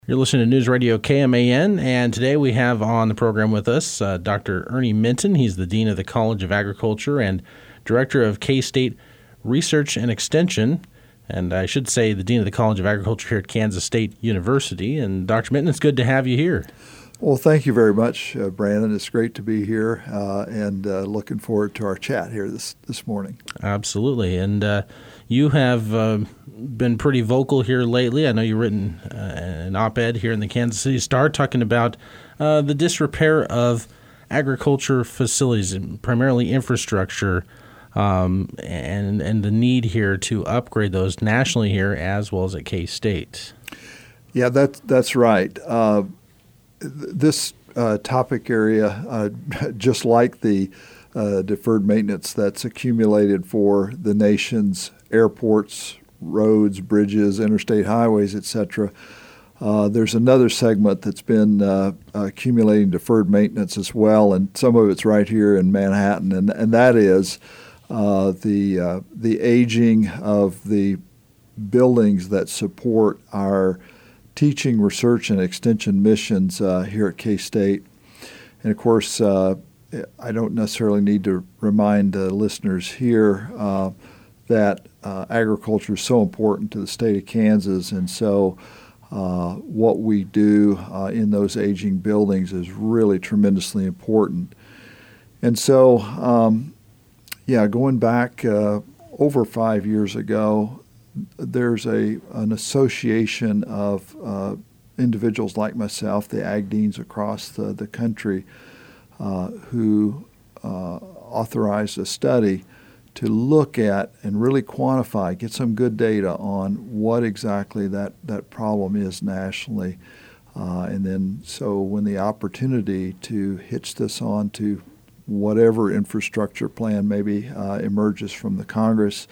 You're listening to News Radio KMAN, and today we have on the program with us Dr. Ernie Minton. He's the Dean of the College of Agriculture and Director of K-State Research and Extension, and I should say the Dean of the College of Agriculture here at Kansas State University. And Dr. Minton, it's good to have you here. Well, thank you very much, Brandon. It's great to be here and looking forward to our chat here this morning. Absolutely. And you have been pretty vocal here lately. I know you've written an op-ed here in the Kansas City Star talking about the disrepair of agriculture facilities, primarily infrastructure, and the need here to upgrade those nationally here as well as at K-State. Yeah, that's right. This topic area, just like the deferred maintenance that's accumulated for the nation's airports, roads, bridges, interstate highways, etc., there's another segment that's been accumulating deferred maintenance as well, and some of it's right here in Manhattan, and that is the aging of the buildings that support our teaching, research, and extension missions here at K-State. And of course, I don't necessarily need to remind listeners here that agriculture is so important to the state of Kansas, and so what we do in those aging buildings is really tremendously important. And so, going back over 5 years ago, there's an association of individuals like myself, the ag deans across the country, who authorized a study to look at and really quantify, get some good data on what exactly that problem is nationally. And then so when the opportunity to hitch this on to whatever infrastructure plan maybe emerges from the Congress,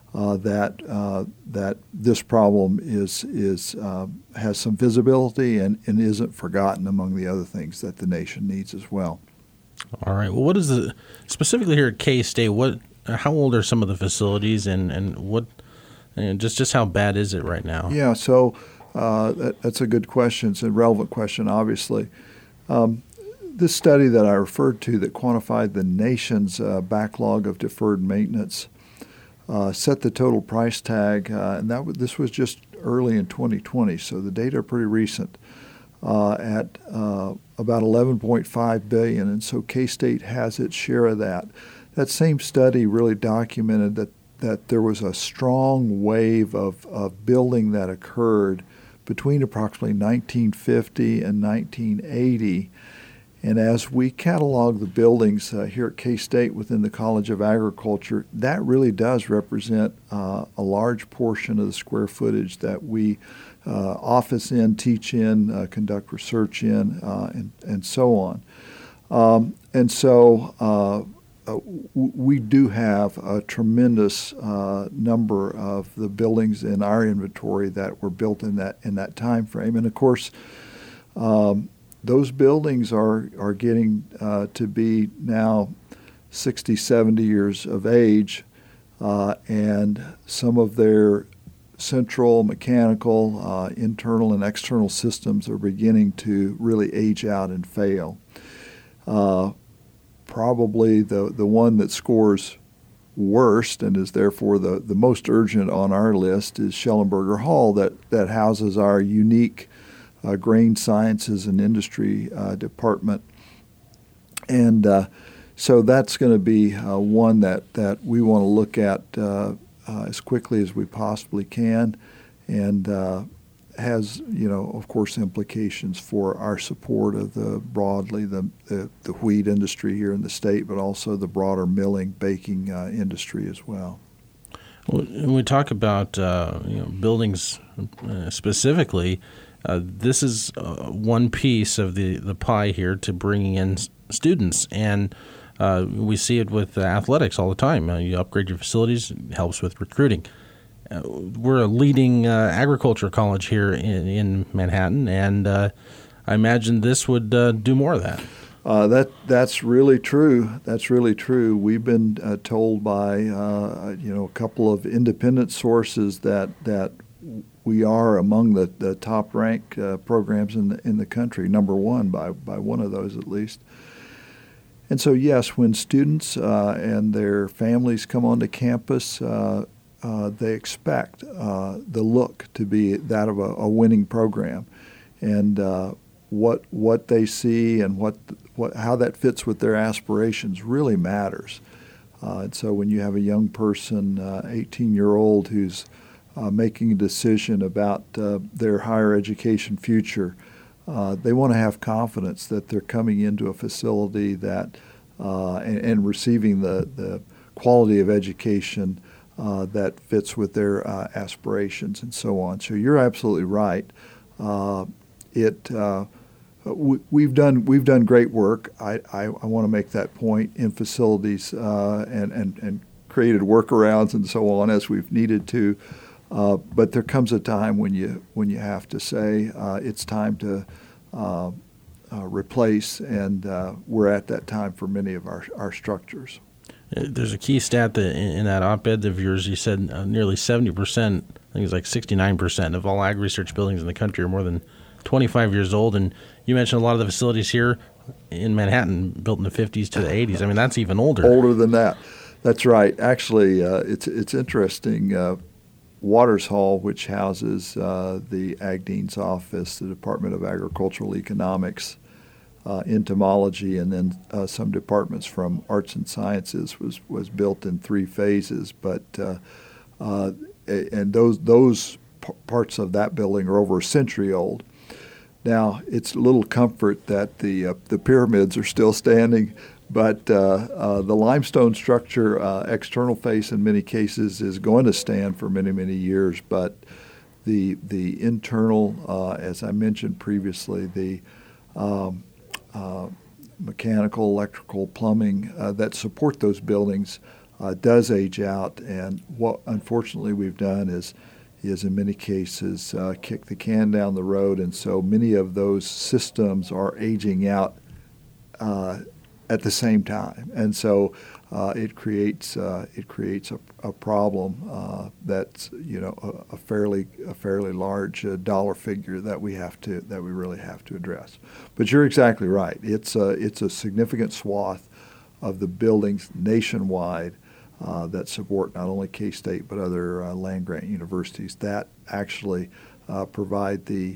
that this problem has some visibility and isn't forgotten among the other things that the nation needs as well. All right. Well, what is specifically here at K-State? How old are some of the facilities, and what, and just how bad is it right now? Yeah. So that's a good question. It's a relevant question, obviously. This study that I referred to that quantified the nation's backlog of deferred maintenance set the total price tag, and this was just early in 2020, so the data are pretty recent, at about $11.5 billion, and so K-State has its share of that. That same study really documented that there was a strong wave of building that occurred between approximately 1950 and 1980. And as we catalog the buildings here at K-State within the College of Agriculture, that really does represent a large portion of the square footage that we office in, teach in, conduct research in, and so on. And so we do have a tremendous number of the buildings in our inventory that were built in that time frame. And of course, those buildings are getting to be now 60, 70 years of age, and some of their central, mechanical, internal, and external systems are beginning to really age out and fail. Probably the one that scores worst and is therefore the most urgent on our list is Schellenberger Hall that houses our unique Grain Sciences and Industry Department. And so that's going to be one that we want to look at as quickly as we possibly can, and has, of course, implications for our support of broadly the wheat industry here in the state, but also the broader milling, baking industry as well. Well, when we talk about buildings specifically, this is one piece of the pie here to bringing in students, and we see it with athletics all the time. You upgrade your facilities, it helps with recruiting. We're a leading agriculture college here in Manhattan, and I imagine this would do more of that. That's really true. That's really true. We've been told by a couple of independent sources that we are among the top ranked programs in the country, number one by one of those at least. And so, yes, when students and their families come onto campus, they expect the look to be that of a winning program, and what they see and how that fits with their aspirations really matters. And so, when you have a young person, 18-year-old, who's making a decision about their higher education future, they want to have confidence that they're coming into a facility that and receiving the quality of education that fits with their aspirations and so on. So you're absolutely right. We've done great work. I want to make that point in facilities and created workarounds and so on as we've needed to. But there comes a time when you have to say it's time to replace, and we're at that time for many of our structures. There's a key stat that in that op-ed of yours, you said nearly 70%, I think it's like 69% of all ag research buildings in the country are more than 25 years old. And you mentioned a lot of the facilities here in Manhattan built in the 50s to the 80s. I mean, that's even older. Older than that. That's right. Actually, it's interesting. Waters Hall, which houses the Ag Dean's office, the Department of Agricultural Economics, entomology, and then some departments from arts and sciences, was built in 3 phases. But and those parts of that building are over a century old. Now, it's a little comfort that the pyramids are still standing, but the limestone structure, external face in many cases, is going to stand for many, many years. But the internal, as I mentioned previously, the mechanical, electrical, plumbing that support those buildings does age out. And what unfortunately we've done is in many cases kick the can down the road, and so many of those systems are aging out at the same time, and so it creates a problem that's a fairly large dollar figure that we really have to address. But you're exactly right. It's a significant swath of the buildings nationwide that support not only K-State but other land-grant universities that actually provide the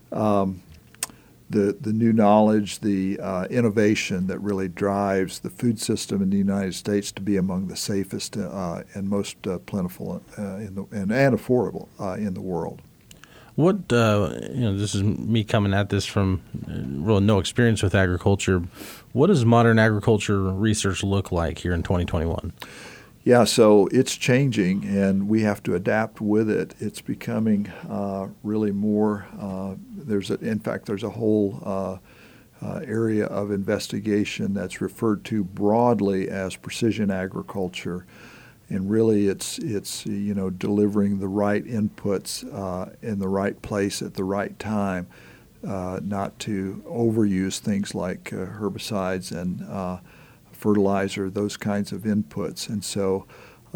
new knowledge, the innovation that really drives the food system in the United States to be among the safest and most plentiful and affordable in the world. What this is me coming at this from really no experience with agriculture. What does modern agriculture research look like here in 2021? Yeah, so it's changing, and we have to adapt with it. It's becoming really more. There's a whole area of investigation that's referred to broadly as precision agriculture, and really it's delivering the right inputs in the right place at the right time, not to overuse things like herbicides and fertilizer, those kinds of inputs. And so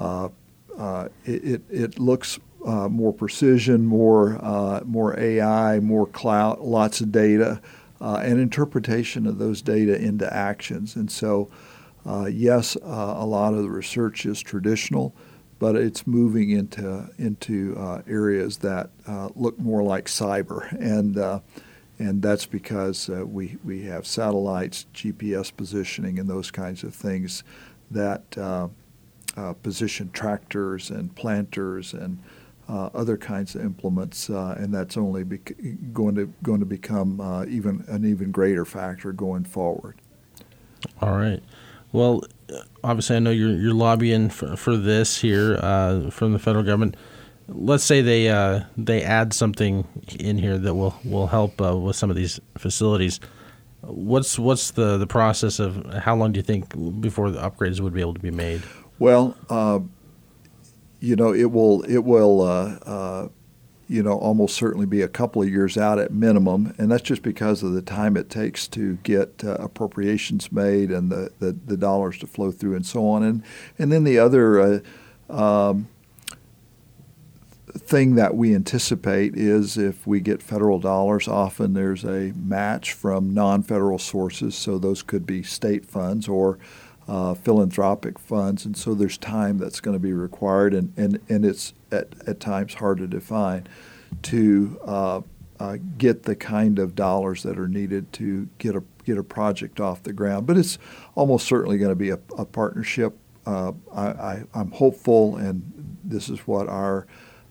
it looks more precision, more AI, more cloud, lots of data, and interpretation of those data into actions. And so, yes, a lot of the research is traditional, but it's moving into areas that look more like cyber. And that's because we have satellites, GPS positioning, and those kinds of things that position tractors and planters and other kinds of implements, and that's only going to become an even greater factor going forward. All right. Well, obviously, I know you're lobbying for this here from the federal government. Let's say they add something in here that will help with some of these facilities. What's the process of how long do you think before the upgrades would be able to be made? Well, it will almost certainly be a couple of years out at minimum, and that's just because of the time it takes to get appropriations made and the dollars to flow through and so on. And then the other thing that we anticipate is if we get federal dollars, often there's a match from non-federal sources, so those could be state funds or philanthropic funds, and so there's time that's going to be required, and it's at times hard to define to get the kind of dollars that are needed to get a project off the ground. But it's almost certainly going to be a partnership. I'm hopeful, and this is what our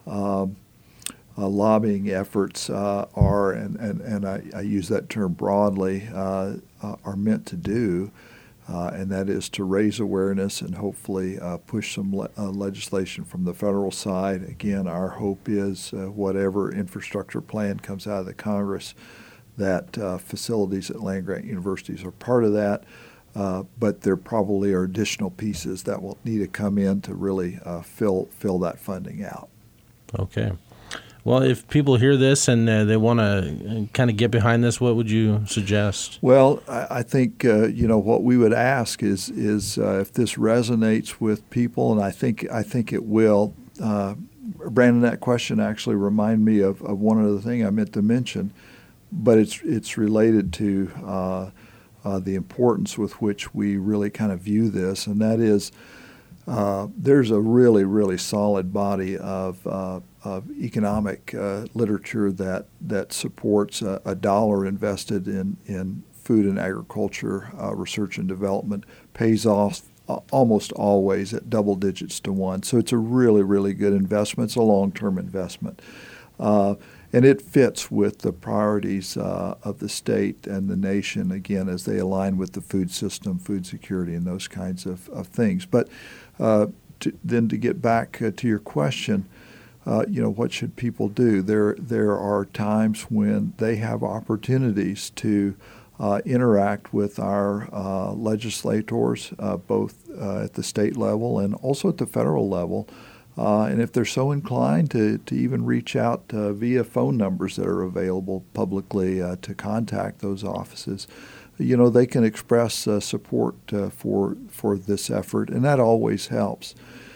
lobbying efforts are, and I use that term broadly, are meant to do, and that is to raise awareness and hopefully push some legislation from the federal side. Again, our hope is whatever infrastructure plan comes out of the Congress, that facilities at land-grant universities are part of that. But there probably are additional pieces that will need to come in to really fill that funding out. Okay. Well, if people hear this and they want to kind of get behind this, what would you suggest? Well, I think what we would ask is if this resonates with people, and I think it will. Brandon, that question actually reminded me of one other thing I meant to mention, but it's related to the importance with which we really kind of view this, and that is there's a really, really solid body of economic literature that supports a dollar invested in food and agriculture research and development pays off almost always at double digits to one. So it's a really, really good investment. It's a long-term investment. And it fits with the priorities of the state and the nation, again, as they align with the food system, food security, and those kinds of things. But then to get back to your question, what should people do? There are times when they have opportunities to interact with our legislators, both at the state level and also at the federal level. And if they're so inclined to even reach out via phone numbers that are available publicly to contact those offices, they can express support for this effort, and that always helps.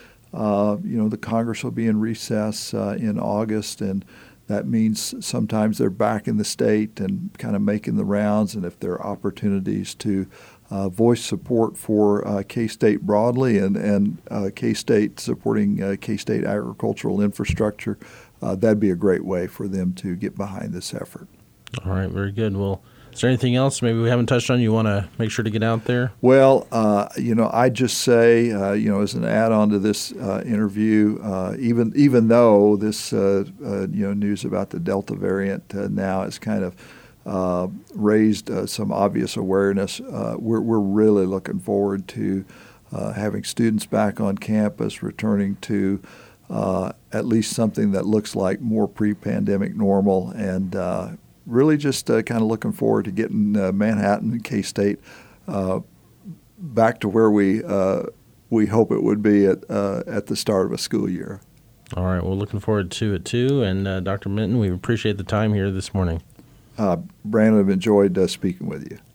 The Congress will be in recess in August, and that means sometimes they're back in the state and kind of making the rounds, and if there are opportunities to voice support for K-State broadly and K-State supporting K-State agricultural infrastructure, that'd be a great way for them to get behind this effort. All right, very good. Well, is there anything else maybe we haven't touched on you want to make sure to get out there? Well, I just say, as an add-on to this interview, even though this, news about the Delta variant now is kind of raised some obvious awareness, we're really looking forward to having students back on campus, returning to at least something that looks like more pre-pandemic normal, and really just kind of looking forward to getting Manhattan and K-State back to where we hope it would be at the start of a school year. All right. Well, looking forward to it, too. And Dr. Minton, we appreciate the time here this morning. Brandon, I've enjoyed speaking with you.